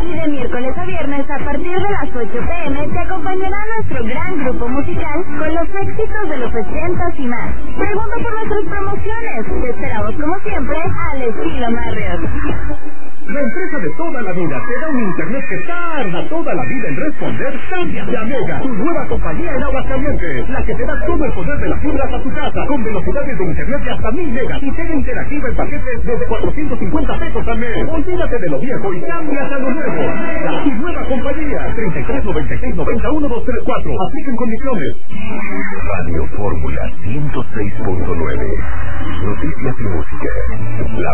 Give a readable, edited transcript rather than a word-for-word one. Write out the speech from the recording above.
Y de miércoles a viernes, a partir de las 8 p.m., te acompañará nuestro gran grupo musical con los éxitos de los 80s y más. Pregunta por nuestras promociones. Te esperamos como siempre al estilo Marriott. La empresa de toda la vida te da un internet que tarda toda la vida en responder. Cámbiate a Mega, tu nueva compañía en Aguascalientes, la que te da todo el poder de la fibra a tu casa, con velocidades de internet de hasta 1000 megas y tele interactiva en paquetes desde 450 pesos al mes. Olvídate de lo viejo y cámbiate a lo nuevo. Mega, tu nueva compañía. 3396901234. Apliquen condiciones. Radio Fórmula 106.9. Noticias y música. La